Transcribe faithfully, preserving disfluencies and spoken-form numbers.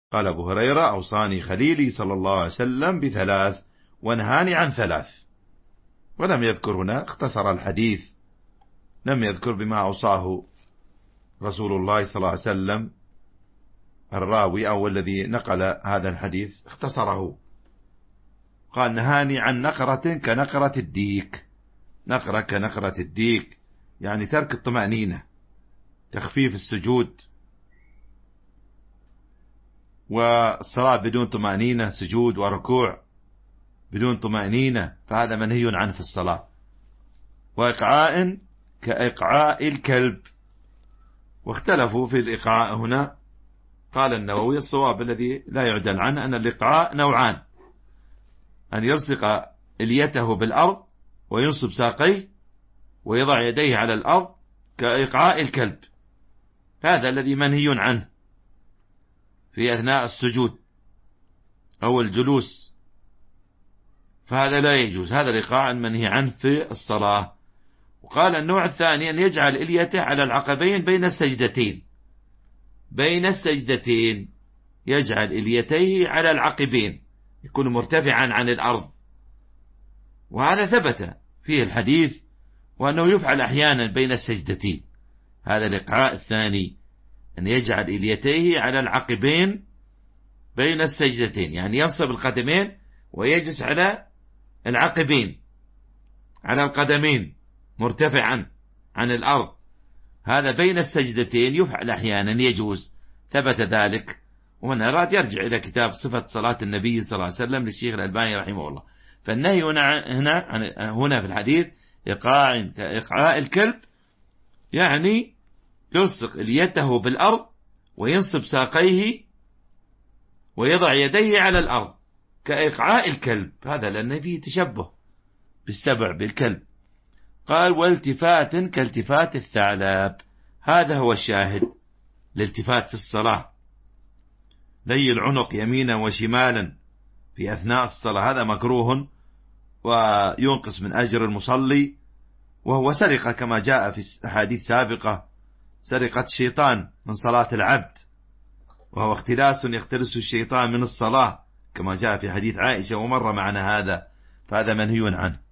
قال أبو هريرة: أوصاني خليلي صلى الله عليه وسلم بثلاث ونهاني عن ثلاث. ولم يذكر هنا، اختصر الحديث، لم يذكر بما أوصاه رسول الله صلى الله عليه وسلم. الراوي أو الذي نقل هذا الحديث اختصره، قال: نهاني عن نقرة كنقرة الديك. نقرة كنقرة الديك يعني ترك الطمأنينة، تخفيف السجود، والصلاة بدون طمأنينة، سجود وركوع بدون طمأنينة، فهذا منهي عنه في الصلاة. وإقعاء كإقعاء الكلب. واختلفوا في الإقعاء هنا. قال النووي: الصواب الذي لا يعدل عنه أن الإقعاء نوعان: أن يلصق إليته بالأرض وينصب ساقيه ويضع يديه على الأرض كإقعاء الكلب، هذا الذي منهي عنه في أثناء السجود أو الجلوس، فهذا لا يجوز، هذا الإيقاع المنهي عنه في الصلاة. وقال النوع الثاني: أن يجعل إليته على العقبين بين السجدتين. بين السجدتين يجعل إليتيه على العقبين، يكون مرتفعا عن الأرض، وهذا ثبت فيه الحديث، وأنه يفعل أحيانا بين السجدتين. هذا الإيقاع الثاني، أن يجعل إليتيه على العقبين بين السجدتين، يعني ينصب القدمين ويجلس على العقبين، على القدمين مرتفعا عن الأرض، هذا بين السجدتين يفعل أحيانا، يجوز، ثبت ذلك. ومن أراد يرجع إلى كتاب صفة صلاة النبي صلى الله عليه وسلم للشيخ الألباني رحمه الله. فالنهي هنا هنا هنا في الحديث إيقاع كإيقاع الكلب، يعني يلصق اليته بالأرض وينصب ساقيه ويضع يديه على الأرض كإيقاع الكلب، هذا لأن فيه تشبه بالسبع بالكلب. قال: والتفات كالتفات الثعلب. هذا هو الشاهد، الالتفات في الصلاة، ذي العنق يمينا وشمالا في أثناء الصلاة، هذا مكروه وينقص من أجر المصلي، وهو سرقة كما جاء في أحاديث سابقة، سرقة الشيطان من صلاة العبد، وهو اختلاس يختلس الشيطان من الصلاة كما جاء في حديث عائشة، ومر معنا هذا، فهذا منهي عنه.